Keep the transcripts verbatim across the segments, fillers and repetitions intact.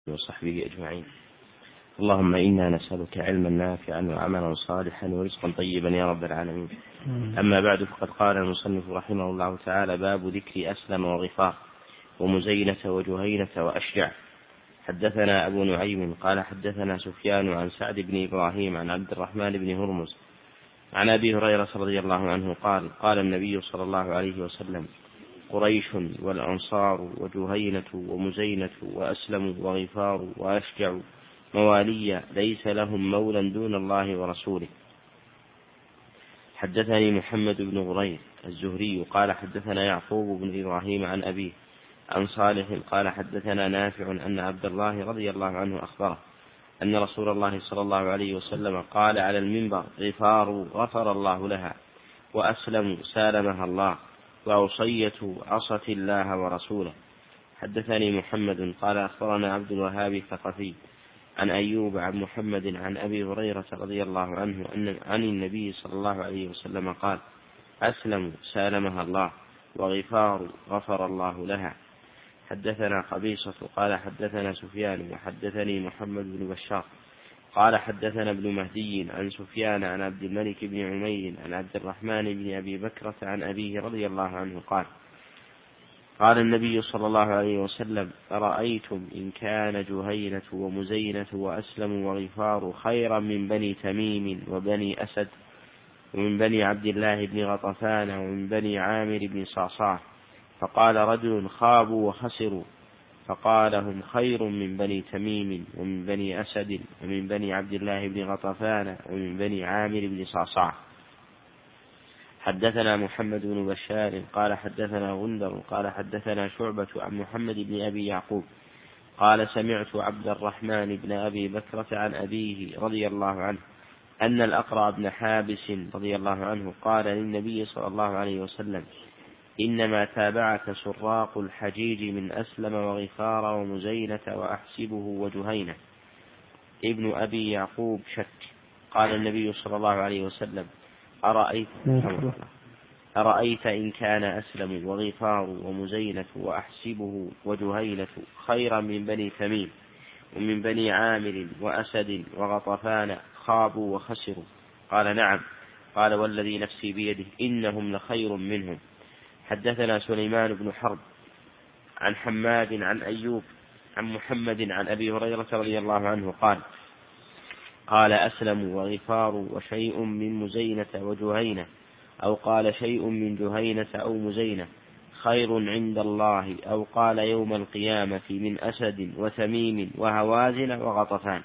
وصحبه أجمعين. اللهم إنا نسألك علما نافعا وعملا صالحا ورزقا طيبا يا رب العالمين. أما بعد، فقد قال المصنف رحمه الله تعالى: باب ذكر أسلم وغفار ومزينة وجهينة وأشجع. حدثنا أبو نعيم قال حدثنا سفيان عن سعد بن إبراهيم عن عبد الرحمن بن هرمز عن أبي هريرة رضي الله عنه قال: قال النبي صلى الله عليه وسلم: قريش والأنصار وجهينة ومزينة وأسلم وغفار وأشجع موالي ليس لهم مولى دون الله ورسوله. حدثني محمد بن غرير الزهري قال حدثنا يعقوب بن إبراهيم عن أبيه عن صالح قال حدثنا نافع أن عبد الله رضي الله عنه أخبره أن رسول الله صلى الله عليه وسلم قال على المنبر: غفار غفر الله لها، وأسلم سالمها الله، وعصية عصت الله ورسوله. حدثني محمد قال أخبرنا عبد الوهاب الثقفي عن أيوب عن محمد عن أبي هريرة رضي الله عنه أن عن النبي صلى الله عليه وسلم قال: أسلم سالمها الله، وغفار غفر الله لها. حدثنا قبيصة قال حدثنا سفيان وحدثني محمد بن بشار قال حدثنا ابن مهدي عن سفيان عن عبد الملك بن عمير عن عبد الرحمن بن أبي بكرة عن أبيه رضي الله عنه قال: قال النبي صلى الله عليه وسلم: أرأيتم إن كان جهينة ومزينة وأسلم وغفار خيرا من بني تميم وبني أسد ومن بني عبد الله بن غطفان ومن بني عامر بن صعصاع. فقال رجل: خابوا وخسروا. فقال: هم خير من بني تميم ومن بني أسد ومن بني عبد الله بن غطفان ومن بني عامر بن صعصاع. حدثنا محمد بن بشار قال حدثنا غندر قال حدثنا شعبة عن محمد بن أبي يعقوب قال: سمعت عبد الرحمن بن أبي بكرة عن أبيه رضي الله عنه أن الأقرع بن حابس رضي الله عنه قال للنبي صلى الله عليه وسلم: إنما تابعك سراق الحجيج من أسلم وغفار ومزينة وأحسبه وجهينة. ابن أبي يعقوب شك. قال النبي صلى الله عليه وسلم: أرأيت, أرأيت إن كان أسلم وغفار ومزينة وأحسبه وجهينة خيرا من بني تميم ومن بني عامر وأسد وغطفان خابوا وخسروا؟ قال: نعم. قال: والذي نفسي بيده إنهم لخير منهم. حدثنا سليمان بن حرب عن حماد عن أيوب عن محمد عن أبي هريرة رضي الله عنه قال: قال: أسلم وغفار وشيء من مزينة وجهينة، أو قال شيء من جهينة أو مزينة خير عند الله، أو قال يوم القيامة من أسد وتميم وهوازن وغطفان.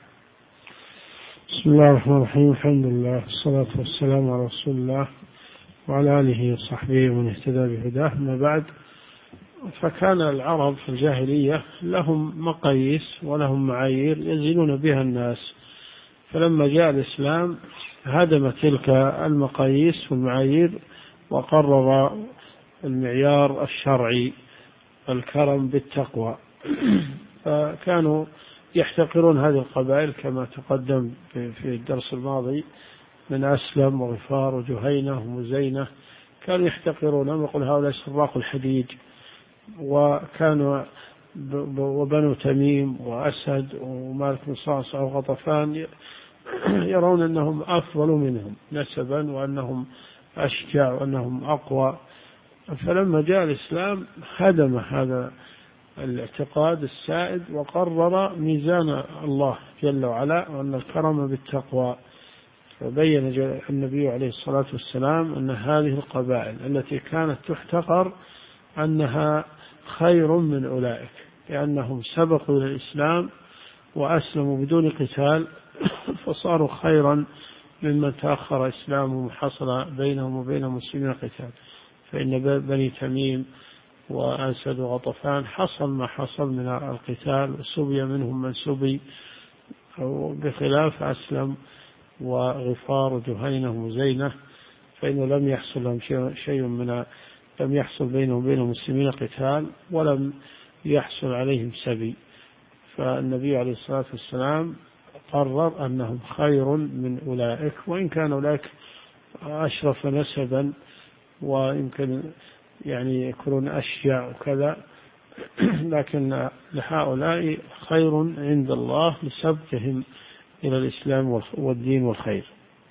بسم الله الرحمن الرحيم. الحمد لله والصلاة والسلام على رسول الله وعلى آله وصحبه ومن اهتدى بهداه. ما بعد، فكان العرب في الجاهلية لهم مقاييس ولهم معايير يزنون بها الناس، فلما جاء الإسلام هدم تلك المقاييس والمعايير وقرر المعيار الشرعي الكرم بالتقوى. فكانوا يحتقرون هذه القبائل كما تقدم في الدرس الماضي من أسلم وغفار وجهينة ومزينة، كانوا يحتقرون ويقول هؤلاء سراق الحديد. وكانوا وبنو تميم وأسد ومالك بن صعصع وغطفان يرون أنهم أفضل منهم نسبا وأنهم أشجع وأنهم أقوى. فلما جاء الإسلام هدم هذا الاعتقاد السائد وقرر ميزان الله جل وعلا وأن الكرم بالتقوى. فبين النبي عليه الصلاة والسلام أن هذه القبائل التي كانت تحتقر أنها خير من أولئك، لأنهم سبقوا إلى الإسلام وأسلموا بدون قتال فصاروا خيرا ممن تأخر إسلامهم وحصل بينهم وبين المسلمين قتال. فإن بني تميم وأسد وغطفان حصل ما حصل من القتال وسبي منهم من سبي، بخلاف أسلم وغفار وجهينة ومزينة فإنه لم يحصل لهم شيء من لم يحصل بينهم وبين المسلمين قتال ولم يحصل عليهم سبي. فالنبي عليه الصلاة والسلام قرر أنهم خير من أولئك، وإن كان أولئك أشرف نسبا ويمكن يعني يكونون أشجع وكذا، لكن لهؤلاء خير عند الله لسبقهم إلى الإسلام والدين والخير،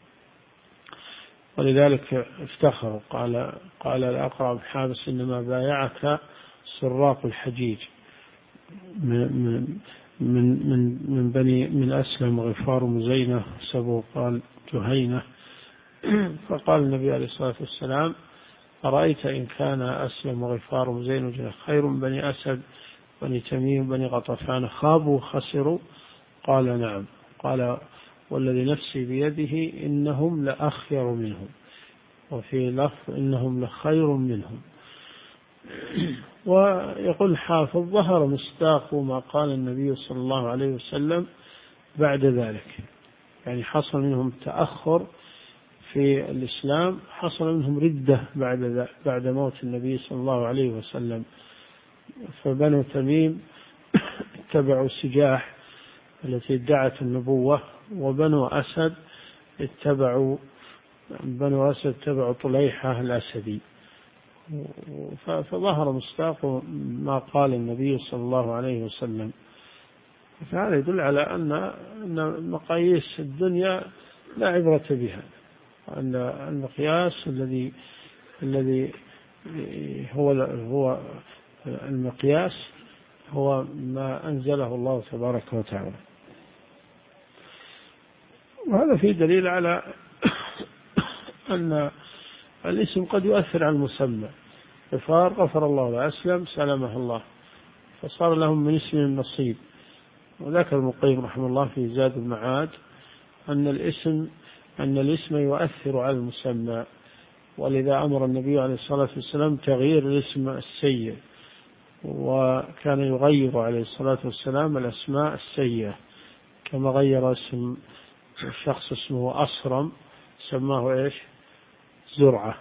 ولذلك افتخروا. قال قال الأقرع بن حابس إنما بايعك سراق الحجيج من من من من بني من أسلم غفار مزينة سبو قال جهينة. فقال النبي عليه الصلاة والسلام أرأيت إن كان أسلم غفار مزينة خير من بني أسد بني تميم بني غطفان خابوا خسروا؟ قال نعم. قال والذي نفسي بيده إنهم لأخير منهم، وفي لفظ إنهم لخير منهم. ويقول حافظ ظهر مصداق ما قال النبي صلى الله عليه وسلم بعد ذلك، يعني حصل منهم تأخر في الإسلام، حصل منهم ردة بعد بعد موت النبي صلى الله عليه وسلم. فبنو تميم اتبعوا سجاح التي ادعت النبوة، وبنو أسد اتبعوا بنو أسد اتبعوا طليحة الأسدي. فظهر مصداق ما قال النبي صلى الله عليه وسلم. فهذا يدل على أن مقاييس الدنيا لا عبرة بها، أن المقياس الذي الذي هو هو المقياس هو ما أنزله الله تبارك وتعالى. وهذا فيه دليل على أن الاسم قد يؤثر على المسمى. غفار غفر الله له، أسلم سلمه الله، فصار لهم من اسم النصيب. وذكر ابن القيم رحمه الله في زاد المعاد أن الاسم أن الاسم يؤثر على المسمى، ولذا أمر النبي عليه الصلاة والسلام تغيير الاسم السيء، وكان يغير عليه الصلاة والسلام الأسماء السيئة، كما غير اسم الشخص اسمه أصرم سماه إيش زرعة،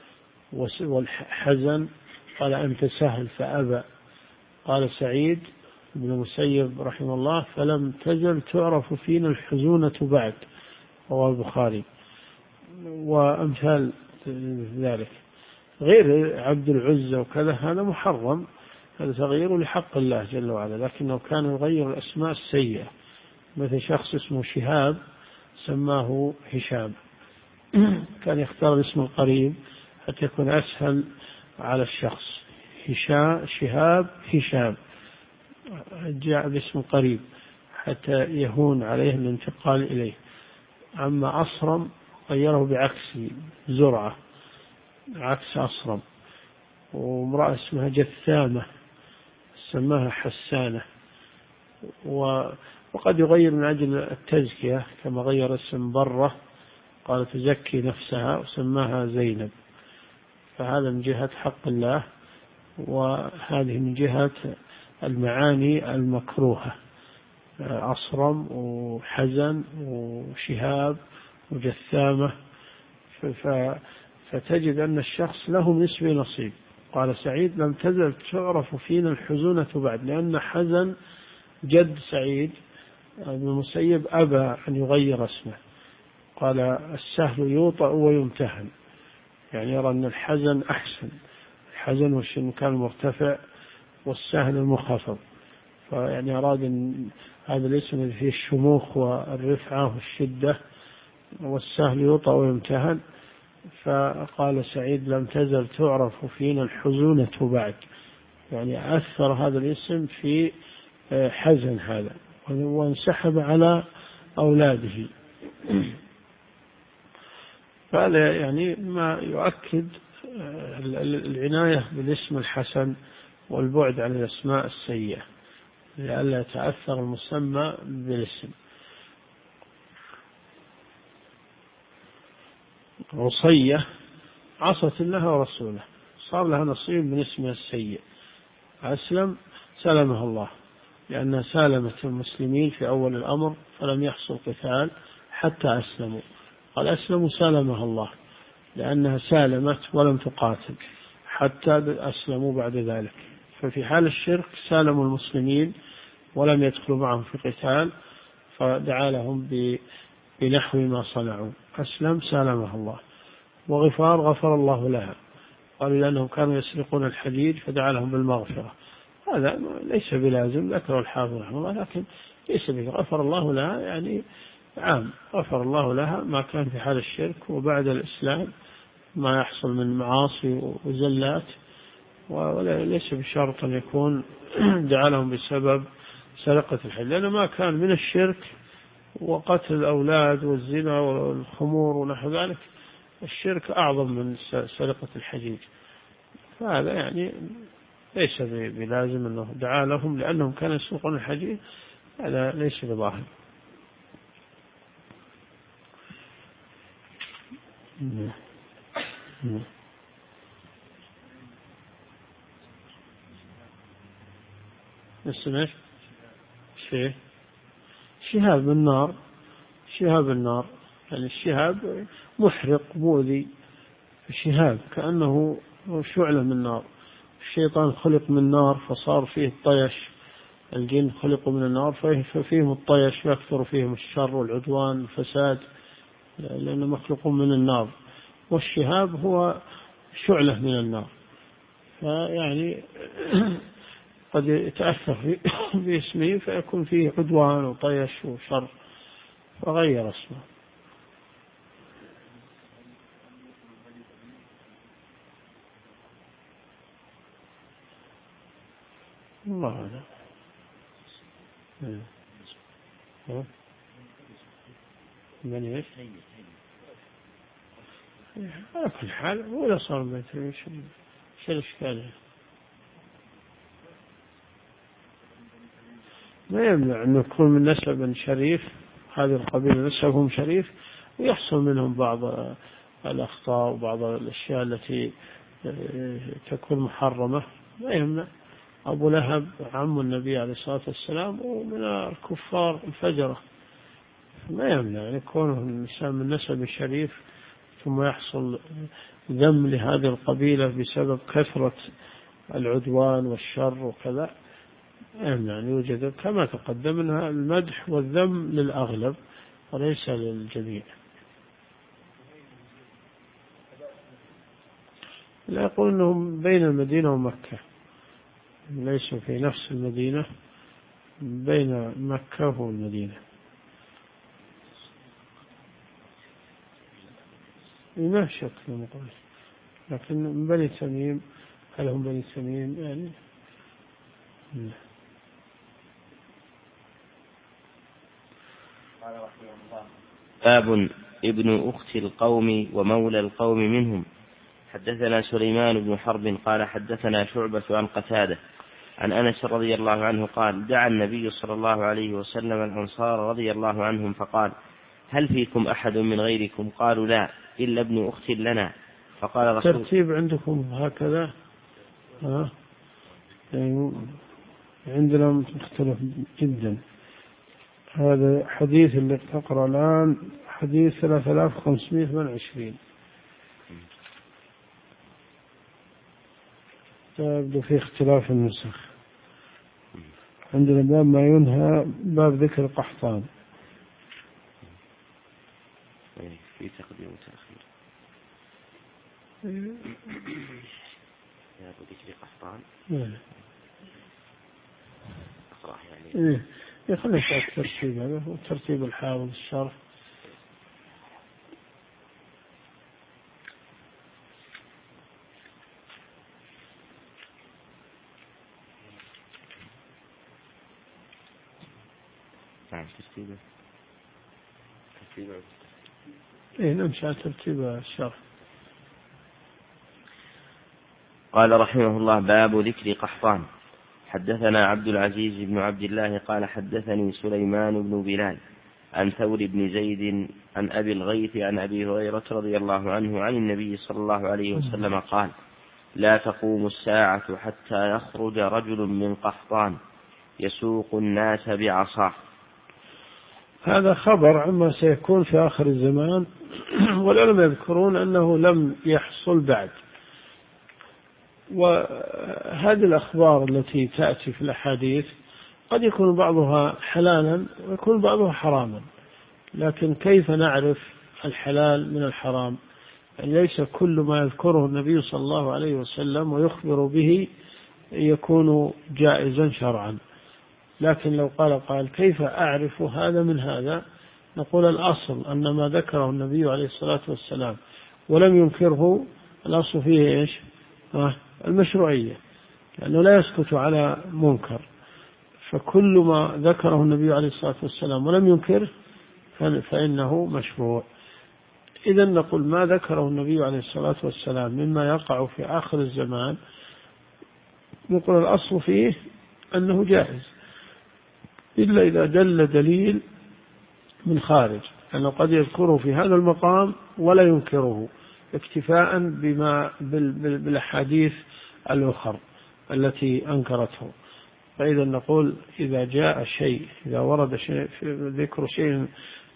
والحزن قال أنت سهل فأبى. قال سعيد بن المسيب رحمه الله فلم تزل تعرف فينا الحزونة بعد، رواه البخاري. وأمثال ذلك غير عبد العزة وكذا هذا محرم، هذا تغيير لحق الله جل وعلا، لكنه كان يغير الأسماء السيئة، مثل شخص اسمه شهاب سماه هشام، كان يختار الاسم القريب حتى يكون أسهل على الشخص. هشام شهاب هشام جاء باسم قريب حتى يهون عليه الانتقال إليه. أما أصرم غيره بعكس زرعة عكس أصرم. وامرأة اسمها جثامة سماها حسانة. وقد يغير من أجل التزكية، كما غير اسم برة قال تزكي نفسها وسماها زينب. فهذا من جهة حق الله، وهذه من جهة المعاني المكروهة، أصرم وحزن وشهاب وجثامة. فتجد أن الشخص له من اسمه نصيب. قال سعيد لم تزل تعرف فينا الحزونة بعد، لأن حزن جد سعيد بن المسيب أبى أن يغير اسمه، قال السهل يوطأ ويمتهن، يعني يرى أن الحزن أحسن، الحزن والشن كان مرتفع والسهل المخفض، فيعني أراد أن هذا الاسم الذي فيه الشموخ والرفعة والشدة، والسهل يوطأ ويمتهن. فقال سعيد لم تزل تعرف فينا الحزونة بعد، يعني أثر هذا الاسم في حزن هذا، وانسحب على أولاده. فهذا يعني ما يؤكد العناية بالاسم الحسن والبعد عن الأسماء السيئة لئلا يتأثر المسمى بالاسم. عصية عصت الله ورسوله، صار لها نصيب من اسمها السيء. أسلم سلمها الله، لأنها سالمت المسلمين في أول الأمر فلم يحصل قتال حتى أسلموا. قال أسلموا سالمها الله، لأنها سالمت ولم تقاتل حتى أسلموا بعد ذلك. ففي حال الشرك سالموا المسلمين ولم يدخلوا معهم في قتال، فدعا لهم بنحو ما صنعوا. أسلم سالمها الله. وغفار غفر الله لها، قالوا لأنهم كانوا يسرقون الحديد فدعا لهم بالمغفرة، هذا ليس بلازم، ذكر الحافظ رحمه الله، لكن ليس به. غفر الله لها يعني عام، غفر الله لها ما كان في حال الشرك، وبعد الإسلام ما يحصل من معاصي وزلات، وليس بشرط أن يكون دعا لهم بسبب سرقة الحج، لأنه ما كان من الشرك وقتل الأولاد والزنا والخمور ونحو ذلك، الشرك أعظم من سرقة الحجيج. فهذا يعني ليس بلازم أنه دعا لهم لأنهم كانوا يسرقون الحجيج، هذا ليس بظاهر. نسمع شيء شهاب النار، شهاب النار يعني الشهاب محرق مؤذي، شهاب كأنه شعلة من نار. الشيطان خلق من نار فصار فيه الطيش، الجن خلقوا من النار ففيهم الطيش، يكثر فيهم الشر والعدوان والفساد لأنه مخلوقون من النار، والشهاب هو شعلة من النار، فيعني قد يتأثر باسمه فيكون فيه عدوان وطيش وشر، فغير اسمه. الله أعلم. من ايش؟ على كل حال ولا صار بيت ايش ايش الاشكال؟ ما يمنع أن يكون من نسب شريف، هذه القبيلة نسبهم شريف ويحصل منهم بعض الأخطاء وبعض الأشياء التي تكون محرمة، ما يمنع. أبو لهب عم النبي عليه الصلاة والسلام ومن الكفار الفجرة، ما يمنع أن يكون الإنسان من نسب شريف ثم يحصل ذم لهذه القبيلة بسبب كثرة العدوان والشر وكذا، يعني يوجد كما تقدم أنها المدح والذم للأغلب وليس للجميع. لا يقول أنهم بين المدينة ومكة، ليسوا في نفس المدينة، بين مكة والمدينة. ما شك مقابل، لكن من بني تميم، هل هم بني تميم يعني؟ باب ابن أخت القوم ومولى القوم منهم. حدثنا سليمان بن حرب قال حدثنا شعبة عن قتادة عن أنس رضي الله عنه قال دعا النبي صلى الله عليه وسلم الأنصار رضي الله عنهم فقال هل فيكم أحد من غيركم؟ قالوا لا إلا ابن أخت لنا. فقال رسول ترتيب عندكم هكذا؟ ها؟ يعني عندنا مختلف جدا. هذا حديث اللي تقرأ الآن حديث ثلاثة آلاف وخمسمائة وثمانية وعشرين، يبدو في اختلاف النسخ. عندنا باب ما ينهى، باب ذكر قحطان في تقديم وتأخير. باب ذكر قحطان أقرأ يعني إيه يخليك الترتيب هذا هو ترتيب الحافظ الشرح. نعم ترتيبه ترتيبه إيه نمشي ترتيب الشرح. قال رحمه الله باب ذكر قحطان. حدثنا عبد العزيز بن عبد الله قال حدثني سليمان بن بلال عن ثور بن زيد عن أبي الغيث عن أبي هريرة رضي الله عنه عن النبي صلى الله عليه وسلم قال لا تقوم الساعة حتى يخرج رجل من قحطان يسوق الناس بعصاه. هذا خبر عما سيكون في آخر الزمان، والعلماء يذكرون أنه لم يحصل بعد. وهذه الأخبار التي تأتي في الأحاديث قد يكون بعضها حلالا ويكون بعضها حراما، لكن كيف نعرف الحلال من الحرام؟ يعني ليس كل ما يذكره النبي صلى الله عليه وسلم ويخبر به يكون جائزا شرعا. لكن لو قال قال كيف أعرف هذا من هذا، نقول الأصل أن ما ذكره النبي عليه الصلاة والسلام ولم ينكره، الأصل فيه إيش؟ المشروعية، لأنه لا يسكت على منكر، فكل ما ذكره النبي عليه الصلاة والسلام ولم ينكره فإنه مشروع. إذا نقول ما ذكره النبي عليه الصلاة والسلام مما يقع في آخر الزمان، نقول الأصل فيه أنه جائز، إلا إذا دل دليل من خارج، أنه قد يذكره في هذا المقام ولا ينكره اكتفاء بما بالأحاديث الأخرى التي أنكرته. فإذا نقول إذا جاء شيء، إذا ورد شيء ذكر شيء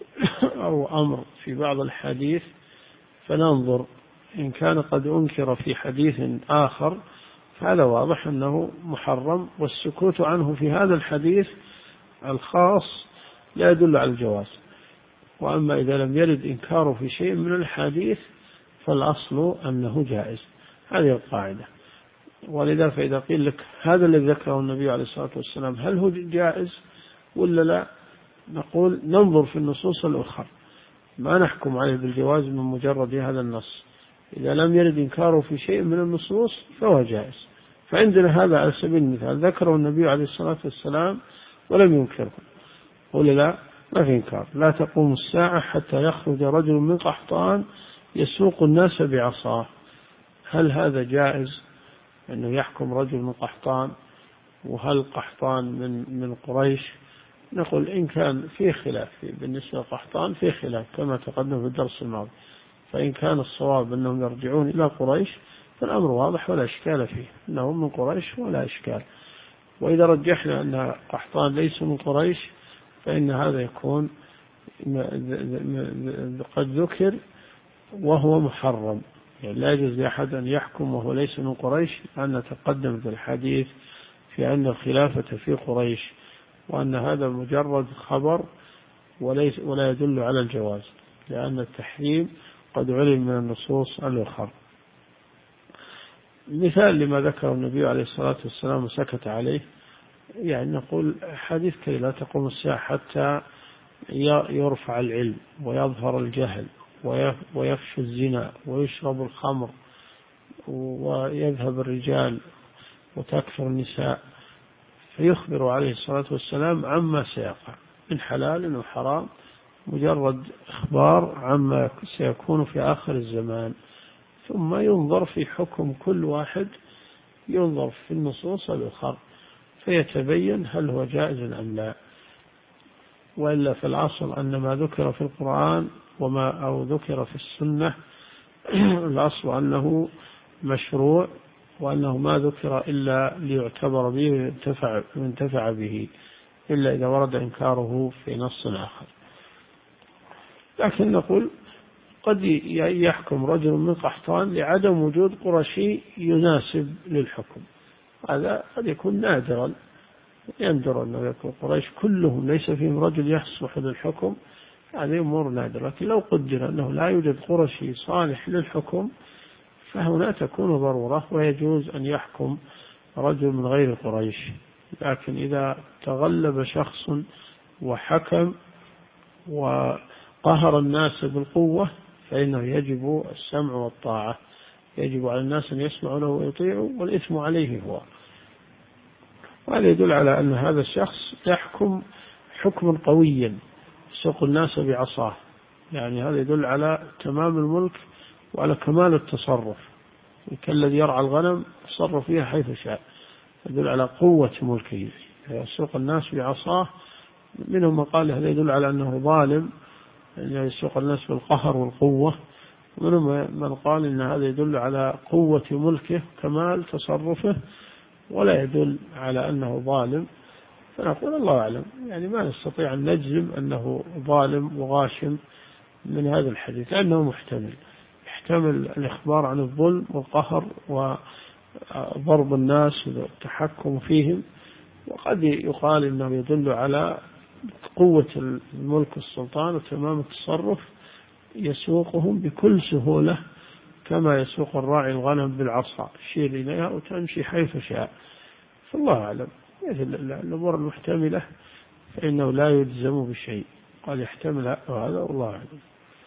أو أمر في بعض الحديث فننظر إن كان قد أنكر في حديث آخر فهذا واضح أنه محرم، والسكوت عنه في هذا الحديث الخاص لا يدل على الجواز. وأما إذا لم يرد إنكاره في شيء من الحديث فالأصل أنه جائز. هذه القاعدة. ولذا فإذا قيل لك هذا الذي ذكره النبي عليه الصلاة والسلام هل هو جائز ولا لا، نقول ننظر في النصوص الأخرى، ما نحكم عليه بالجواز من مجرد هذا النص. إذا لم يرد إنكاره في شيء من النصوص فهو جائز. فعندنا هذا على سبيل المثال ذكره النبي عليه الصلاة والسلام ولم ينكره، ولا لا؟ ما في إنكار. لا تقوم الساعة حتى يخرج رجل من قحطان يسوق الناس بعصاه. هل هذا جائز أنه يحكم رجل من قحطان؟ وهل قحطان من من قريش؟ نقول إن كان في خلاف بالنسبة لقحطان في خلاف كما تقدم في الدرس الماضي، فإن كان الصواب أنهم يرجعون إلى قريش فالأمر واضح ولا إشكال فيه، أنهم من قريش ولا إشكال. وإذا رجحنا أن قحطان ليس من قريش فإن هذا يكون قد ذكر وهو محرم، يعني لا يجوز لأحد أن يحكم وهو ليس من قريش، لأن تقدم في الحديث في أن الخلافة في قريش، وأن هذا مجرد خبر وليس ولا يدل على الجواز، لأن التحريم قد علم من النصوص الأخرى. مثال لما ذكره النبي عليه الصلاة والسلام وسكت عليه، يعني نقول حديث كي لا تقوم الساعة حتى يرفع العلم ويظهر الجهل ويفشو الزنا ويشرب الخمر ويذهب الرجال وتكثر النساء، فيخبر عليه الصلاة والسلام عما سيقع من حلال وحرام، مجرد إخبار عما سيكون في آخر الزمان. ثم ينظر في حكم كل واحد، ينظر في النصوص الأخرى فيتبين هل هو جائز أم لا. وإلا في الأصل أن ما ذكر في القرآن وما أو ذكر في السنة الأصل أنه مشروع، وأنه ما ذكر إلا ليعتبر به وينتفع, وينتفع به، إلا إذا ورد إنكاره في نص آخر. لكن نقول قد يحكم رجل من قحطان لعدم وجود قرشي يناسب للحكم، هذا قد يكون نادرا، يندر أنه يكون قريش كلهم ليس فيهم رجل يصلح للحكم، هذه أمور نادرة. لكن لو قدر أنه لا يوجد قرشي صالح للحكم فهنا تكون ضرورة ويجوز أن يحكم رجل من غير قريش. لكن إذا تغلب شخص وحكم وقهر الناس بالقوة فإنه يجب السمع والطاعة، يجب على الناس أن يسمعوا له ويطيعوا، والإثم عليه هو. وهذا يدل على أن هذا الشخص يحكم حكما قويا يسوق الناس بعصاه، يعني هذا يدل على تمام الملك وعلى كمال التصرف، كالذي يرعى الغنم يتصرف فيها حيث شاء، يدل على قوة ملكه يسوق الناس بعصاه. منهم من قال هذا يدل على أنه ظالم، يعني يسوق الناس بالقهر والقوة، ومنهم من قال إن هذا يدل على قوة ملكه كمال تصرفه ولا يدل على أنه ظالم. فنقول الله أعلم، يعني ما نستطيع أن نجزم أنه ظالم وغاشم من هذا الحديث، لأنه محتمل، يحتمل الإخبار عن الظلم والقهر وضرب الناس والتحكم فيهم، وقد يقال إنه يدل على قوة الملك والسلطان وتمام التصرف، يسوقهم بكل سهولة كما يسوق الراعي الغنم بالعصا، يشير إليها وتمشي حيث شاء. فالله أعلم. مثل الأمور المحتملة فإنه لا يلزم بشيء، قال يحتمل هذا والله أعلم.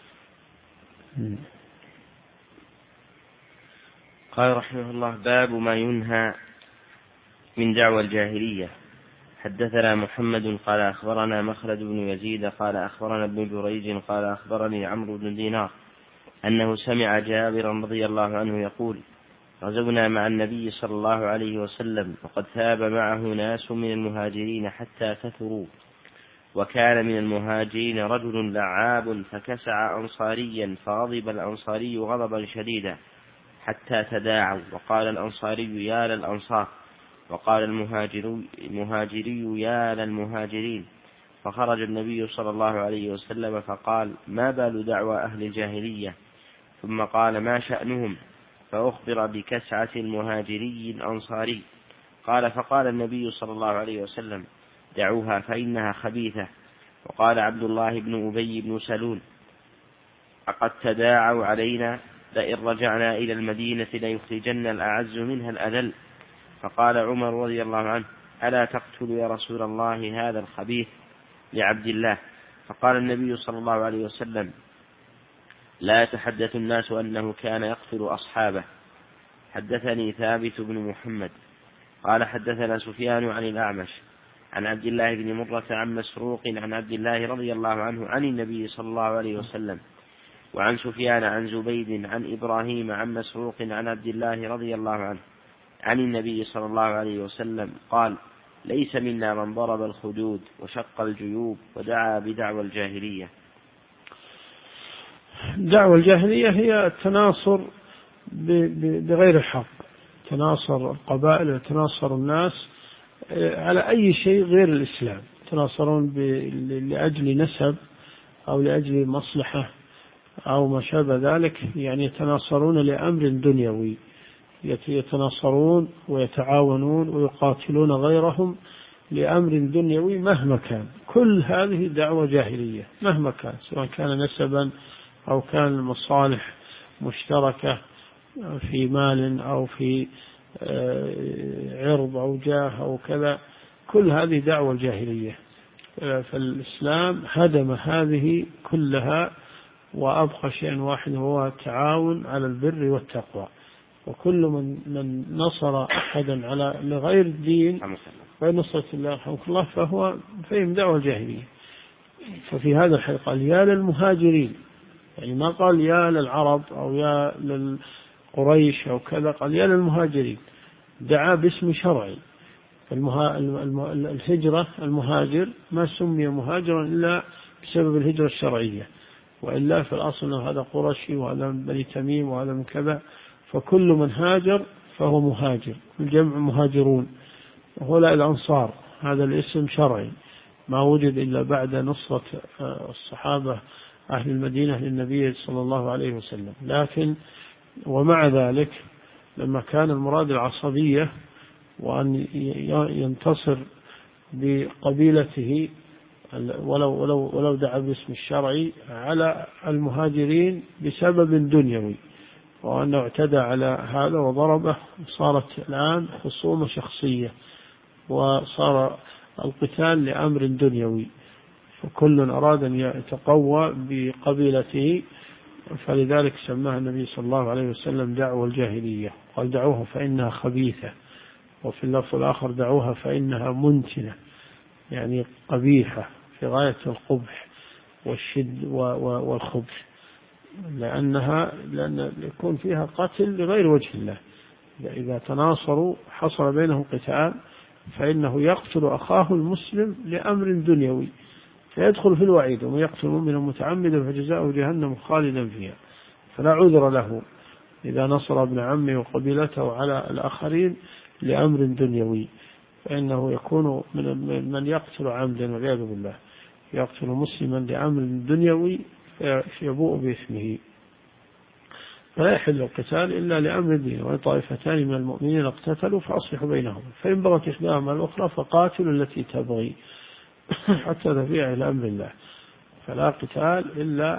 قال رحمه الله: باب ما ينهى من دعوى الجاهلية. حدثنا محمد قال أخبرنا مخلد بن يزيد قال أخبرنا ابن جريج قال أخبرني عمرو بن دينار أنه سمع جابرا رضي الله عنه يقول: غزونا مع النبي صلى الله عليه وسلم وقد ثاب معه ناس من المهاجرين حتى كثروا، وكان من المهاجرين رجل لعاب فكسع أنصاريا فغضب الأنصاري غضبا شديدا حتى تداعوا، وقال الأنصاري: يا للأنصار، وقال المهاجري: يا للمهاجرين. فخرج النبي صلى الله عليه وسلم فقال: ما بال دعوى أهل الجاهلية؟ ثم قال: ما شأنهم؟ فأخبر بكسعة المهاجري الأنصاري. قال: فقال النبي صلى الله عليه وسلم: دعوها فإنها خبيثة. وقال عبد الله بن أبي بن سلول: أقد تداعوا علينا لئن رجعنا إلى المدينة ليخرجن الأعز منها الأذل. فقال عمر رضي الله عنه: ألا تقتل يا رسول الله هذا الخبيث لعبد الله؟ فقال النبي صلى الله عليه وسلم: لا يتحدث الناس أنه كان يقتل أصحابه. حدثني ثابت بن محمد قال حدثنا سفيان عن الأعمش عن عبد الله بن مرة عن مسروق عن عبد الله رضي الله عنه عن النبي صلى الله عليه وسلم، وعن سفيان عن زبيد عن إبراهيم عن مسروق عن عبد الله رضي الله عنه عن النبي صلى الله عليه وسلم قال: ليس منا من ضرب الخدود وشق الجيوب ودعا بدعوى الجاهلية. دعوى الجاهلية هي التناصر بغير الحق، تناصر القبائل وتناصر الناس على أي شيء غير الإسلام، تناصرون لأجل نسب أو لأجل مصلحة أو ما شابه ذلك، يعني يتناصرون لأمر دنيوي، يتناصرون ويتعاونون ويقاتلون غيرهم لأمر دنيوي مهما كان. كل هذه دعوة جاهلية مهما كان، سواء كان نسبا أو كان مصالح مشتركة في مال أو في عرض أو جاه أو كذا، كل هذه دعوة الجاهلية. فالإسلام هدم هذه كلها وأبقى شيء واحد هو التعاون على البر والتقوى. وكل من من نصر أحدا على لغير الدين غير نصرة الله رحمه الله فهو فهم دعوة الجاهلية. ففي هذا الحديث قال: يا للمهاجرين، يعني ما قال يا للعرب أو يا للقريش أو كذا، قال يا للمهاجرين، دعا باسم شرعي. المها... الهجرة المهاجر ما سمي مهاجرا إلا بسبب الهجرة الشرعية، وإلا في الأصل هذا قرشي وهذا من بني تميم وهذا من كذا، فكل من هاجر فهو مهاجر، الجمع مهاجرون. وهؤلاء الأنصار هذا الاسم شرعي ما وجد إلا بعد نصرة الصحابة أهل المدينة للنبي صلى الله عليه وسلم. لكن ومع ذلك لما كان المراد العصبية وأن ينتصر بقبيلته ولو, ولو, ولو دعا باسم الشرعي على المهاجرين بسبب دنيوي، وأنه اعتدى على هذا وضربه، صارت الآن خصومة شخصية وصار القتال لأمر دنيوي، فكل أراد أن يتقوى بقبيلته، فلذلك سماها النبي صلى الله عليه وسلم دعوة الجاهلية. قال: دعوها فإنها خبيثة. وفي اللفظ الآخر: دعوها فإنها منتنة، يعني قبيحة في غاية القبح والشد والخبث، لأنها لأن يكون فيها قتل لغير وجه الله. إذا تناصروا حصل بينهم قتال فإنه يقتل أخاه المسلم لأمر دنيوي فيدخل في الوعيد: ومن يقتل مؤمنا متعمدا فجزاؤه جهنم خالدا فيها. فلا عذر له إذا نصر ابن عمه وقبيلته على الآخرين لأمر دنيوي، فإنه يكون من من يقتل عمدا والعياذ بالله، يقتل مسلما لأمر دنيوي فيبوء باسمه. فلا يحل القتال إلا لأمر الدين. وطائفتان من المؤمنين اقتتلوا فأصلحوا بينهم، فإن بغت إحداهما الأخرى فقاتلوا التي تبغي حتى تفيء إلى أمر الله. فلا قتال إلا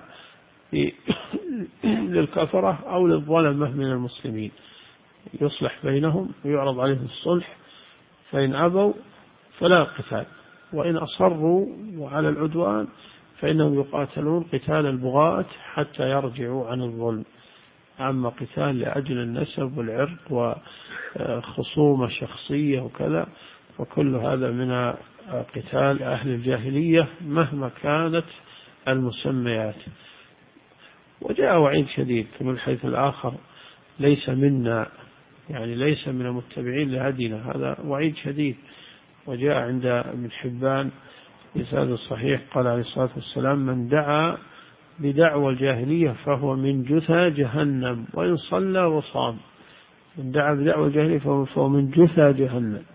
للكفرة أو للظلمة من المسلمين، يصلح بينهم ويعرض عليهم الصلح فإن أبوا فلا قتال، وإن أصروا وعلى العدوان فإنهم يقاتلون قتال البغاة حتى يرجعوا عن الظلم. أما قتال لأجل النسب والعرق وخصومة شخصية وكذا فكل هذا من قتال أهل الجاهلية مهما كانت المسميات. وجاء وعيد شديد من حيث الآخر ليس منا، يعني ليس من المتبعين لهدينا، هذا وعيد شديد. وجاء عند ابن حبان بسند الصحيح قال عليه الصلاة والسلام: من دعا بدعوى الجاهلية فهو من جثى جهنم وإن صلى وصام. من دعا بدعوى الجاهلية فهو من جثى جهنم.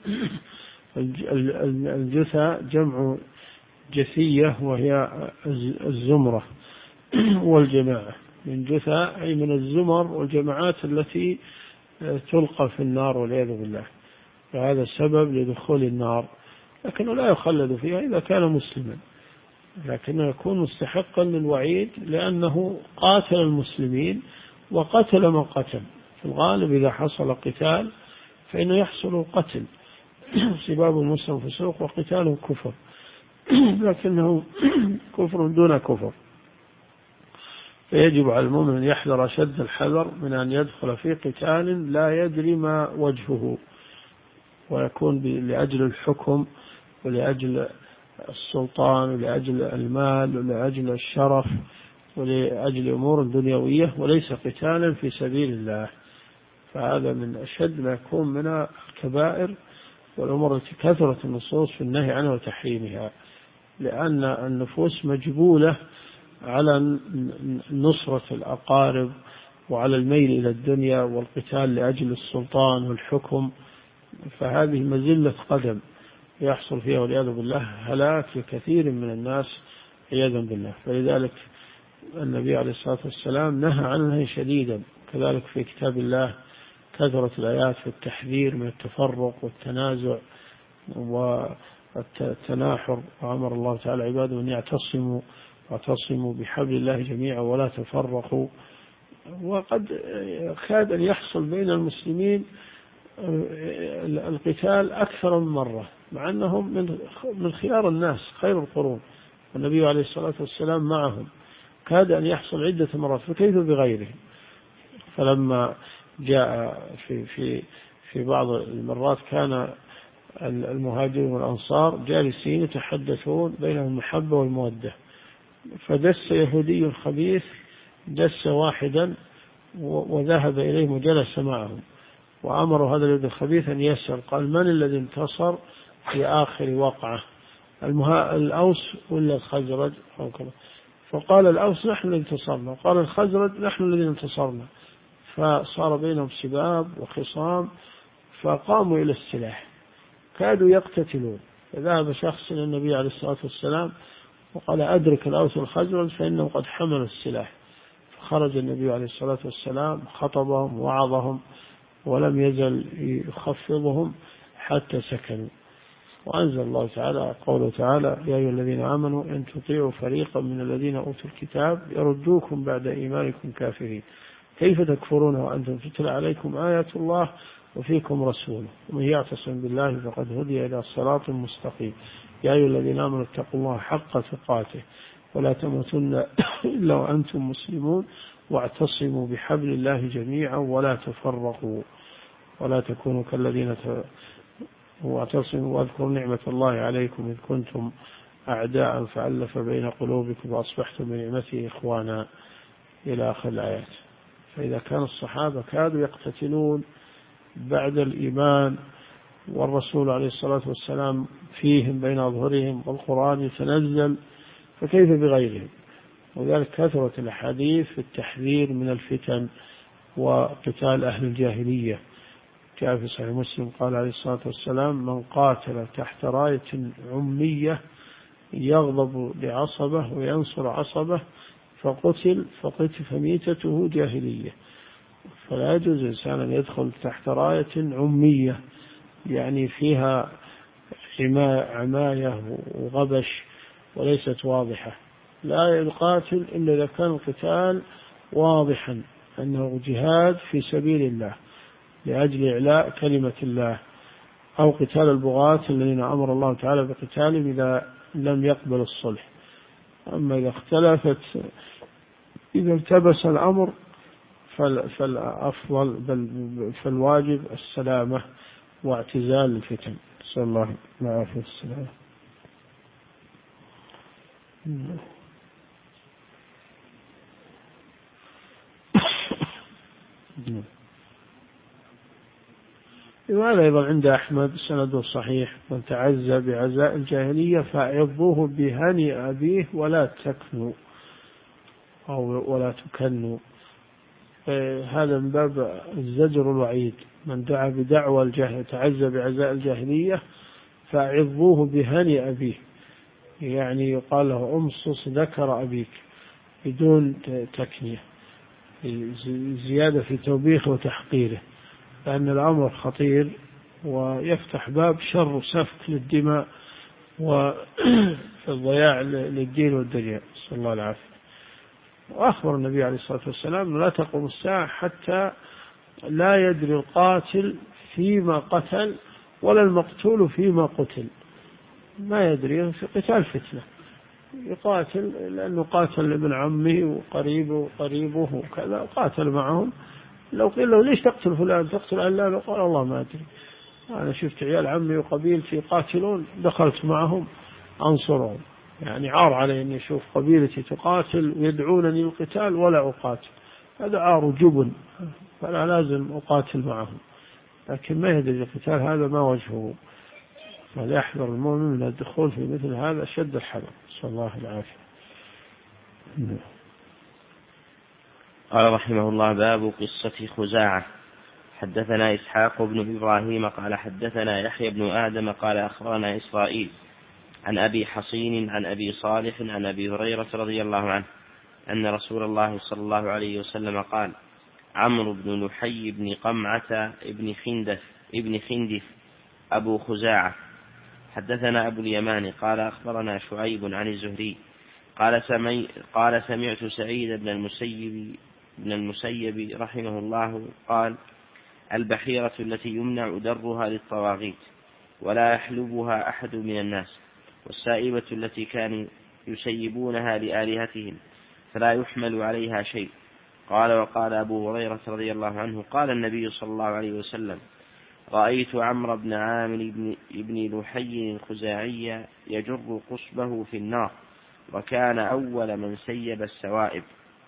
الجثى جمع جثية وهي الزمرة والجماعة. من جثى أي من الزمر والجماعات التي تلقى في النار والعياذ بالله، فهذا السبب لدخول النار، لكنه لا يخلد فيها إذا كان مسلما، لكنه يكون مستحقا للوعيد لأنه قاتل المسلمين وقتل من قتل. في الغالب إذا حصل قتال فإنه يحصل القتل، سباب المسلم فسوق وقتاله كفر، لكنه كفر دون كفر. فيجب على المؤمن أن يحذر أشد الحذر من أن يدخل في قتال لا يدري ما وجهه، ويكون لأجل الحكم ولأجل السلطان ولأجل المال ولأجل الشرف ولأجل أمور دنيوية وليس قتالا في سبيل الله. فهذا من أشد ما يكون من الكبائر والأمور التي كثرت النصوص في النهي عنها وتحريمها، لأن النفوس مجبولة على نصرة الأقارب وعلى الميل إلى الدنيا والقتال لأجل السلطان والحكم، فهذه مزلة قدم يحصل فيها والعياذ بالله هلاك لكثير من الناس عياذا بالله. فلذلك النبي عليه الصلاة والسلام نهى عنها شديدا. كذلك في كتاب الله كثرت الآيات في التحذير من التفرق والتنازع والتناحر، وأمر الله تعالى عباده أن يعتصموا واعتصموا بحبل الله جميعا ولا تفرقوا. وقد كاد أن يحصل بين المسلمين القتال أكثر من مرة، مع أنهم من خيار الناس خير القرون، والنبي عليه الصلاة والسلام معهم، كاد أن يحصل عدة مرات، فكيف بغيره؟ فلما جاء في في في بعض المرات كان المهاجرون والأنصار جالسين يتحدثون بينهم المحبة والمودة، فدس يهودي خبيث دس واحدا وذهب إليه وجلس معهم، وأمر هذا اليهودي الخبيث أن يسأل، قال: من الذي انتصر في آخر وقعة، الأوس ولا الخزرج؟ فقال الأوس: نحن الذين انتصرنا. وقال الخزرج: نحن الذين انتصرنا. فصار بينهم سباب وخصام، فقاموا إلى السلاح، كادوا يقتتلون. فذهب شخص إلى النبي عليه الصلاة والسلام وقال: أدرك الأوس والخزرج فإنهم قد حملوا السلاح. فخرج النبي عليه الصلاة والسلام خطبهم وعظهم ولم يزل يخفضهم حتى سكنوا. وأنزل الله تعالى قوله تعالى: يا أيها الذين آمنوا إن تطيعوا فريقا من الذين أوتوا الكتاب يردوكم بعد إيمانكم كافرين كيف تكفرون وأنتم تتلى عليكم آيات الله وفيكم رسوله ومن يعتصم بالله فقد هدي إلى صراط مستقيم. يا أيها الذين آمنوا اتقوا الله حق تقاته ولا تموتن إلا وأنتم مسلمون واعتصموا بحبل الله جميعا ولا تفرقوا ولا تكونوا كالذين واعتصموا واذكروا نعمة الله عليكم إذ كنتم أعداء فألف بين قلوبكم وأصبحتم بنعمته إخوانا إلى آخر الآيات. فإذا كان الصحابة كادوا يقتتلون بعد الإيمان والرسول عليه الصلاة والسلام فيهم بين أظهرهم والقرآن يتنزل، فكيف بغيرهم؟ وذلك كثرت الأحاديث في التحذير من الفتن وقتال أهل الجاهلية. جاء في صحيح مسلم قال عليه الصلاة والسلام: من قاتل تحت راية عمية يغضب لعصبه وينصر عصبه فقتل فقتل فميتته جاهلية. فلا يجوز إنسان أن يدخل تحت راية عمية يعني فيها عماية وغبش وليست واضحة، لا يقاتل إلا إذا كان القتال واضحا أنه جهاد في سبيل الله لأجل إعلاء كلمة الله أو قتال البغاة الذين أمر الله تعالى بقتالهم إذا لم يقبل الصلح. أما إذا اختلفت إذا التبس الأمر فالأفضل بل فالواجب السلامة واعتزال الفتن. نسأل الله العافية والسلامة. وهذا أيضا عند أحمد سند صحيح: من تعزى بعزاء الجاهلية فأعظوه بهني أبيه ولا تكنوا أو ولا تكنوا. هذا من باب الزجر الوعيد. من دعا بدعوى الجاهل تعزى بعزاء الجاهلية فأعظوه بهني أبيه، يعني يقال له أمصص ذكر أبيك بدون تكنية، زيادة في توبيخه وتحقيره، لأن الأمر خطير ويفتح باب شر سفك للدماء والضياع للدين والدنيا، صلى الله العافية. وأخبر النبي عليه الصلاة والسلام: لا تقوم الساعة حتى لا يدري القاتل فيما قتل ولا المقتول فيما قتل. ما يدري، في قتال فتنة، يقاتل لأنه قاتل ابن عمه وقريبه وقريبه وكذا، قاتل معهم. لو قيل له: ليش تقتل فلان تقتل علان؟ قال: الله ما أدري، أنا شفت عيال عمي وقبيلتي يقاتلون دخلت معهم أنصرهم، يعني عار علي أن يشوف قبيلتي تقاتل ويدعونني للقتال ولا أقاتل، هذا عار جبن، فأنا لازم أقاتل معهم. لكن ما يدري القتال هذا ما وجهه، فليحذر المؤمن من الدخول في مثل هذا شد الحذر، صلى الله العافية. قال رحمه الله: باب قصة خزاعة. حدثنا إسحاق بن إبراهيم قال حدثنا يحيى بن آدم قال أخبرنا إسرائيل عن أبي حصين عن أبي صالح عن أبي هريرة رضي الله عنه أن رسول الله صلى الله عليه وسلم قال: عمرو بن لحي بن قمعة ابن خندف ابن خندف أبو خزاعة. حدثنا أبو اليمان قال أخبرنا شعيب عن الزهري قال, سمي قال سمعت سعيد بن المسيب بن المسيب رحمه الله قال: البحيرة التي يمنع درها للطواغيت ولا يحلبها أحد من الناس، والسائبة التي كانوا يسيبونها لآلهتهم فلا يحمل عليها شيء. قال: وقال أبو هريرة رضي الله عنه: قال النبي صلى الله عليه وسلم: رأيت عمرو بن عامر بن لحي الخزاعي يجر قصبه في النار، وكان أول من سيب السوائب.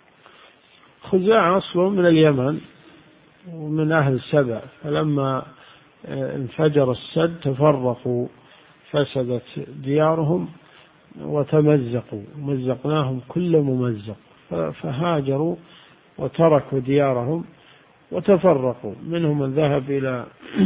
خزاعة أصله من اليمن ومن أهل سبع، فلما انفجر السد تفرقوا فسدت ديارهم وتمزقوا، مزقناهم كل ممزق، فهاجروا وتركوا ديارهم وتفرقوا، منهم من ذهب إلى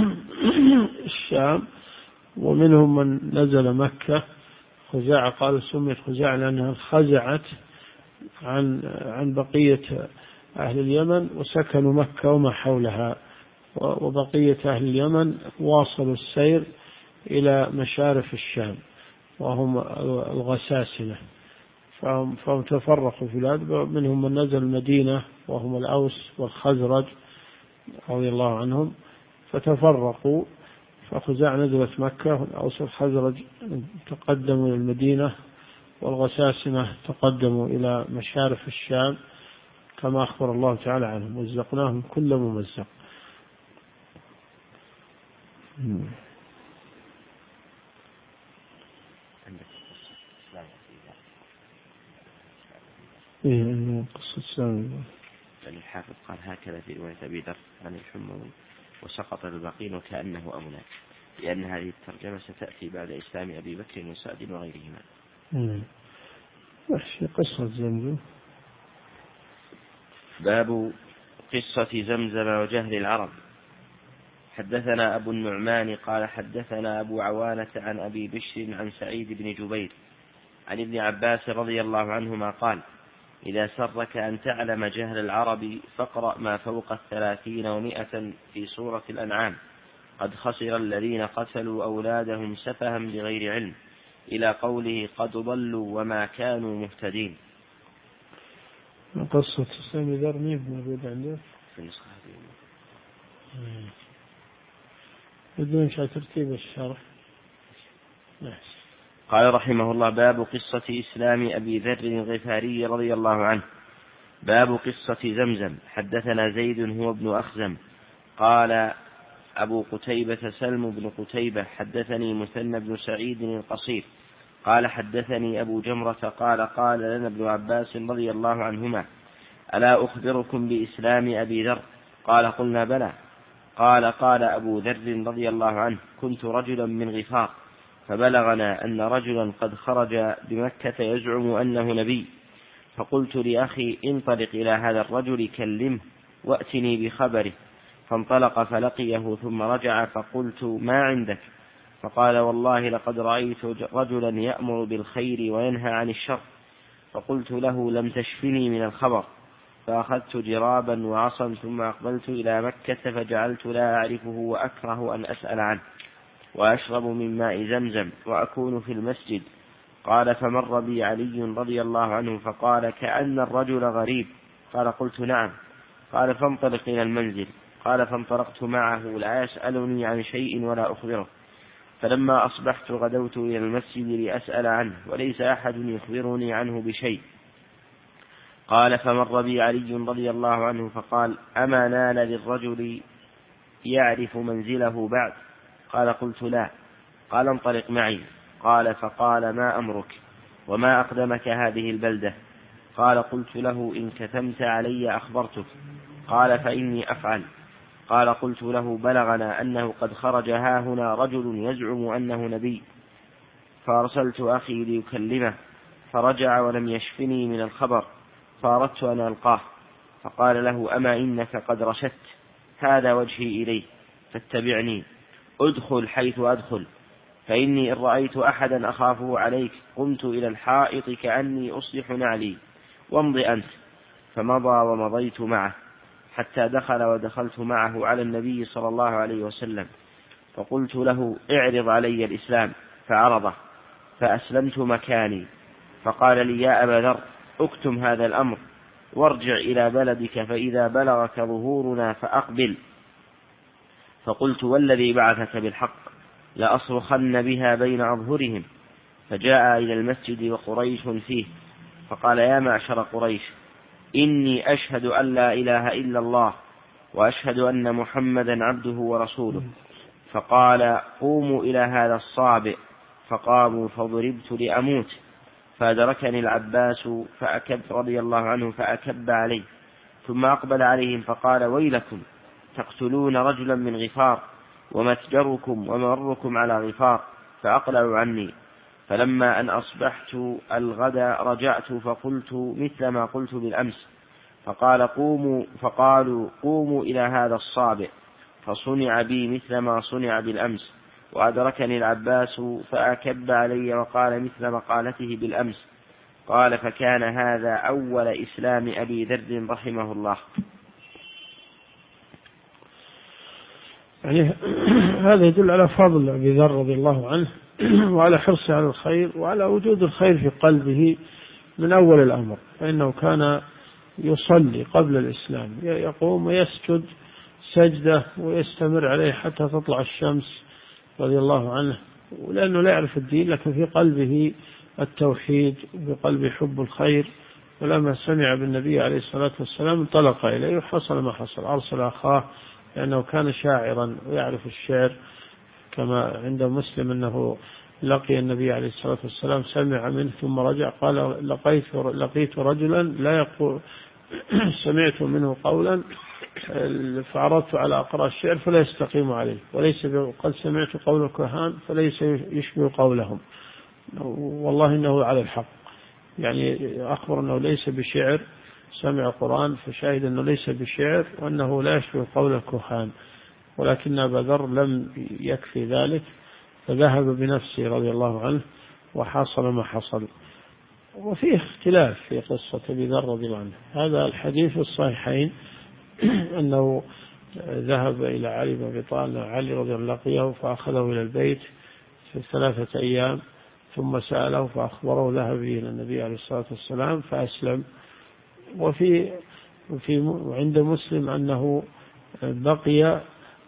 الشام ومنهم من نزل مكة. خزاعة قال سميت خزاعة لأنها خزعت عن عن بقية أهل اليمن وسكنوا مكة وما حولها، وبقية أهل اليمن واصلوا السير إلى مشارف الشام وهم الغساسنة، فهم, فهم تفرقوا في البلاد، منهم من نزل المدينة وهم الأوس والخزرج رضي الله عنهم فتفرقوا، فخزاع نزلت مكة والأوس والخزرج تقدموا إلى المدينة والغساسنة تقدموا إلى مشارف الشام كما أخبر الله تعالى عنهم: مزقناهم كل ممزق. إيه إنه قصة سامي. الحافظ قال هكذا في رواية أبي ذر عن الحموي وسقط الباقين وكأنه أمنع، لأن هذه الترجمة ستأتي بعد إسلام أبي بكر وسعد وغيرهما. وحشي قصة زمزم. باب قصة زمزم وجهل العرب. حدثنا أبو النعمان قال حدثنا أبو عوانة عن أبي بشر عن سعيد بن جبير عن ابن عباس رضي الله عنهما قال: إذا سرك أن تعلم جهل العرب فاقرأ ما فوق الثلاثين ومائة في سورة الأنعام: قد خسر الذين قتلوا أولادهم سفها بغير علم، إلى قوله: قد ضلوا وما كانوا مهتدين. قصة سامي ذر مين موجود عنده؟ في النسخة بدون ترتيب الشرح. قال رحمه الله: باب قصة إسلام أبي ذر الغفاري رضي الله عنه. باب قصة زمزم. حدثنا زيد هو ابن أخزم قال أبو قتيبة سلم بن قتيبة حدثني مثنى بن سعيد القصير قال حدثني أبو جمرة قال قال لنا ابن عباس رضي الله عنهما: ألا أخبركم بإسلام أبي ذر؟ قال: قلنا بلى. قال قال أبو ذر رضي الله عنه: كنت رجلا من غفار، فبلغنا أن رجلا قد خرج بمكة يزعم أنه نبي، فقلت لأخي: انطلق إلى هذا الرجل كلمه وأتني بخبره. فانطلق فلقيه ثم رجع، فقلت: ما عندك؟ فقال: والله لقد رأيت رجلا يأمر بالخير وينهى عن الشر. فقلت له: لم تشفني من الخبر. فأخذت جرابا وعصا ثم أقبلت إلى مكة، فجعلت لا أعرفه وأكره أن أسأل عنه، وأشرب من ماء زمزم وأكون في المسجد. قال: فمر بي علي رضي الله عنه فقال: كأن الرجل غريب. قال: قلت: نعم. قال: فانطلق إلى المنزل. قال: فانطلقت معه لا يسألني عن شيء ولا أخبره. فلما أصبحت غدوت إلى المسجد لأسأل عنه، وليس أحد يخبرني عنه بشيء. قال: فمر بي علي رضي الله عنه فقال: أما نال للرجل يعرف منزله بعد؟ قال: قلت: لا. قال: انطلق معي. قال: فقال: ما أمرك وما أقدمك هذه البلدة؟ قال: قلت له: إن كتمت علي أخبرتك. قال: فإني أفعل. قال: قلت له: بلغنا أنه قد خرج هاهنا رجل يزعم أنه نبي، فأرسلت أخي ليكلمه، فرجع ولم يشفني من الخبر، فأردت أن ألقاه. فقال له: أما إنك قد رشدت، هذا وجهي إليه، فاتبعني. أدخل حيث أدخل، فإني إن رأيت أحدا أخافه عليك قمت إلى الحائط كأني أصلح نعلي، وامض أنت. فمضى ومضيت معه حتى دخل، ودخلت معه على النبي صلى الله عليه وسلم، فقلت له: اعرض علي الإسلام، فعرضه، فأسلمت مكاني. فقال لي: يا أبا ذر، اكتم هذا الأمر وارجع إلى بلدك، فإذا بلغك ظهورنا فأقبل. فقلت: والذي بعثك بالحق لأصرخن بها بين أظهرهم. فجاء إلى المسجد وقريش فيه، فقال: يا معشر قريش، إني أشهد أن لا إله إلا الله وأشهد أن محمدا عبده ورسوله. فقال: قوموا إلى هذا الصابئ. فقاموا، فضربت لأموت، فأدركني العباس فأكب رضي الله عنه فأكب عليه، ثم أقبل عليهم فقال: ويلكم، تقتلون رجلا من غفار، ومتجركم ومركم على غفار. فأقلعوا عني. فلما أن أصبحت الغد رجعت فقلت مثل ما قلت بالأمس. فقال قوموا فقالوا قوموا إلى هذا الصابئ. فصنع بي مثل ما صنع بالأمس، وأدركني العباس فأكب علي وقال مثل مقالته بالأمس. قال: فكان هذا أول إسلام أبي ذر رحمه الله. يعني هذا يدل على فضل أبي ذر رضي الله عنه وعلى حرصه على الخير وعلى وجود الخير في قلبه من أول الأمر، فإنه كان يصلي قبل الإسلام، يقوم ويسجد سجدة ويستمر عليه حتى تطلع الشمس رضي الله عنه، ولأنه لا يعرف الدين لكن في قلبه التوحيد وبقلبه حب الخير. ولما سمع بالنبي عليه الصلاة والسلام انطلق إليه وحصل ما حصل، أرسل أخاه لأنه كان شاعرا ويعرف الشعر، كما عند مسلم أنه لقي النبي عليه الصلاة والسلام سمع منه ثم رجع قال: لقيت, لقيت رجلا لا يقول سمعت منه قولا فعرضت على أقرأ الشعر فلا يستقيم عليه، وليس قد سمعت قول الكهان فليس يشبه قولهم، والله إنه على الحق. يعني أخبر أنه ليس بشعر، سمع القرآن فشاهد أنه ليس بشعر وأنه لا يشبه قول الكهان. ولكن أبا ذر لم يكفي ذلك، فذهب بنفسه رضي الله عنه وحصل ما حصل. وفيه اختلاف في قصة أبي ذر رضي الله عنه. هذا الحديث في الصحيحين أنه ذهب إلى علي بن أبي طالب، علي رضي الله عنه لقيه فأخذه إلى البيت في ثلاثة أيام، ثم سأله فأخبره ذهب إلى النبي عليه الصلاة والسلام فأسلم. وفي وفي عند مسلم أنه بقي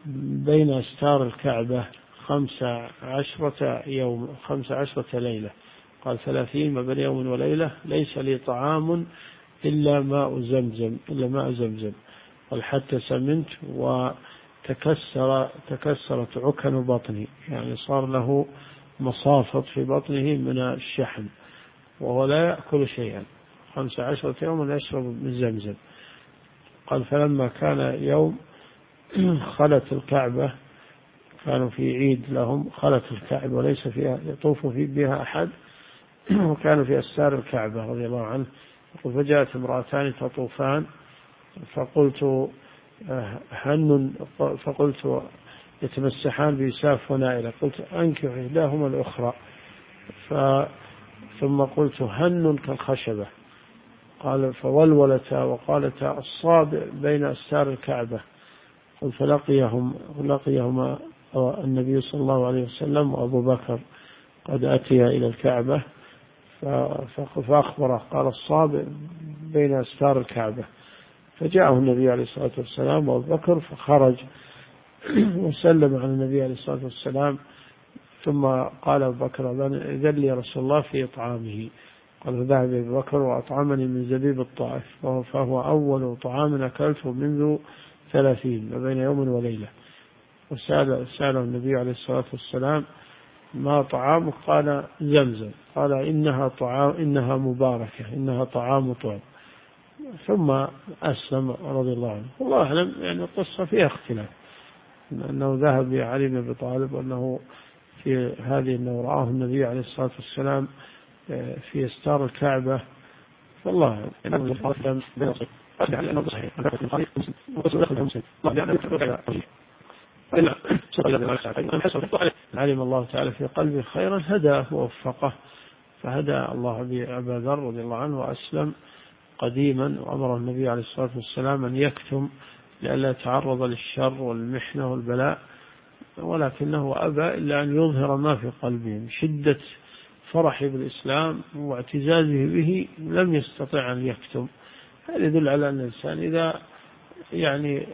بين أستار الكعبة خمس عشرة يوم خمس عشرة ليلة. قال ثلاثين ما بين يوم وليلة ليس لي طعام إلا ماء زمزم إلا ماء زمزم. قال حتى سمنت وتكسر تكسرت عكن بطني، يعني صار له مصافط في بطنه من الشحم وهو لا يأكل شيئا، خمس عشرة يوما يشرب من زمزم. قال فلما كان يوم خلت الكعبة، كانوا في عيد لهم، خلت الكعبة وليس فيها يطوف في بها أحد، وكانوا في أستار الكعبة رضي الله عنه. فجاءت امرأتان تطوفان فقلت هن فقلت يتمسحان بيساف ونائلة، قلت أنكح إحداهما الأخرى، ثم قلت هن كالخشبة. قال فولولتا وقالتا الصابع بين أستار الكعبة. قل فلقيهم لقيهما النبي صلى الله عليه وسلم وأبو بكر قد أتيا إلى الكعبة فأخبره قال الصابع بين أستار الكعبة. فجاءه النبي عليه الصلاة والسلام وأبو بكر فخرج وسلم على النبي عليه الصلاة والسلام، ثم قال أبو بكر إذن لي رسول الله في إطعامه. قال فذهب أبو بكر وأطعمني من زبيب الطائف، فهو أول طعام أكلته منذ ثلاثين ما بين يوم وليلة. وسأل سأله النبي عليه الصلاة والسلام ما طعامك؟ قال زمزم. قال إنها طعام إنها مباركة إنها طعام طعم. ثم أسلم رضي الله عنه. والله أعلم، يعني القصة فيها اختلاف، أنه ذهب علي بن أبي طالب أنه في هذه أنه رآه النبي عليه الصلاة والسلام في استار الكعبة، فالله علم الله تعالى في قلبه خيرا هداه ووفقه، فهدى الله بأبا ذر رضي الله عنه وأسلم قديما، وأمر النبي عليه الصلاة والسلام أن يكتم لئلا يتعرض للشر والمحنة والبلاء، ولكنه أبى إلا أن يظهر ما في قلبه من شدة فرحه بالإسلام واعتزازه به، لم يستطع أن يكتم. هذا يدل على أن الإنسان إذا يعني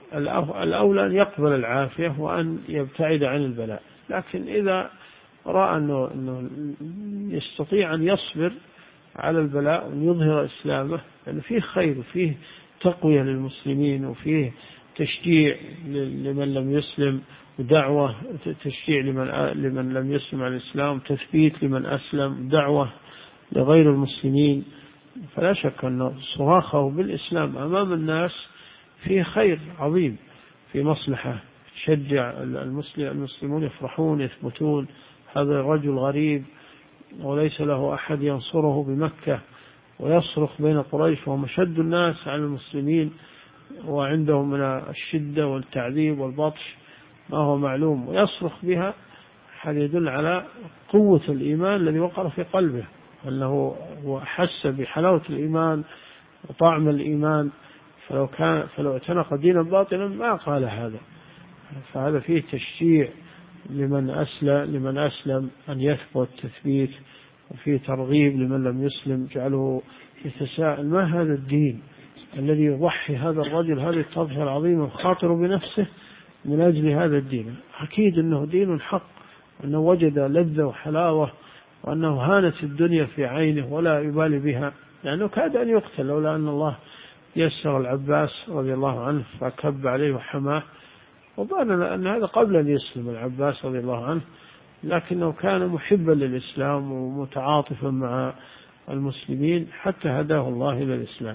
الأولى أن يقبل العافية وأن يبتعد عن البلاء، لكن إذا رأى أنه, أنه يستطيع أن يصبر على البلاء وأن يظهر إسلامه، يعني فيه خير وفيه تقوية للمسلمين وفيه تشجيع لمن لم يسلم ودعوة تشجيع لمن لمن لم يسلم على الإسلام، تثبيت لمن أسلم، دعوة لغير المسلمين. فلا شك أن صراخه بالإسلام أمام الناس فيه خير عظيم، في مصلحة تشجع المسلمون يفرحون يثبتون هذا الرجل غريب وليس له أحد ينصره بمكة، ويصرخ بين قريش وهم أشد الناس على المسلمين وعندهم من الشدة والتعذيب والبطش ما هو معلوم، ويصرخ بها. هذا يدل على قوة الإيمان الذي وقر في قلبه، أنه حس بحلاوة الإيمان وطعم الإيمان، فلو كان فلو اعتنق دينا باطلا ما قال هذا. فهذا فيه تشجيع لمن أسلم لمن أسلم أن يثبت تثبيت، وفيه ترغيب لمن لم يسلم جعله يتساءل ما هذا الدين الذي يضحي هذا الرجل هذه التضحية العظيمة وخاطر بنفسه من أجل هذا الدين. أكيد أنه دين حق، أنه وجد لذة وحلاوة، وأنه هانت الدنيا في عينه ولا يبالي بها، لأنه كاد أن يقتل لولا أن الله يسر العباس رضي الله عنه فكب عليه وحماه. وبان أن هذا قبل أن يسلم العباس رضي الله عنه، لكنه كان محبا للإسلام ومتعاطفا مع المسلمين حتى هداه الله إلى الإسلام.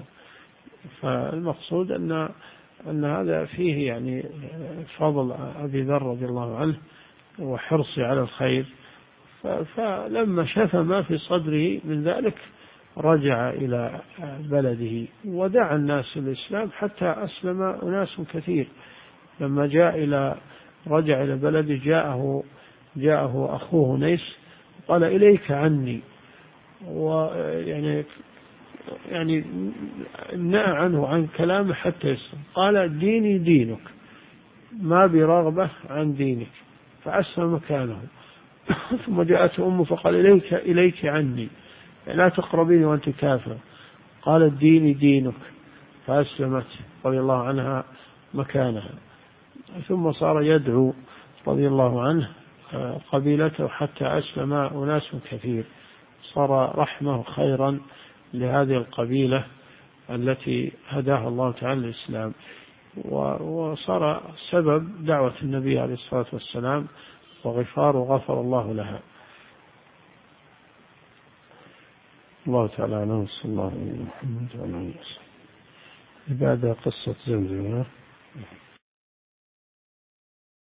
فالمقصود أن أن هذا فيه يعني فضل أبي ذر رضي الله عنه وحرصه على الخير. فلما شاف ما في صدره من ذلك رجع إلى بلده ودعا الناس للإسلام حتى أسلم أناس كثير. لما جاء إلى رجع إلى بلده جاءه جاءه أخوه نيس قال إليك عني، ويعني يعني نأى عنه عن كلامه حتى يسلم. قال ديني دينك ما برغبة عن دينك، فأسلم مكانه. ثم جاءته أمه فقال إليك إليك عني لا تقربيني وأنت كافر. قال ديني دينك، فأسلمت رضي الله عنها مكانها. ثم صار يدعو رضي الله عنه قبيلته حتى أسلم أناس كثير، صار رحمه خيرا لهذه القبيلة التي هداها الله تعالى الإسلام، وصار سبب دعوة النبي عليه الصلاة والسلام وغفار وغفر الله لها. الله تعالى عنه صلى الله عليه وسلم. بعد قصة زمزم.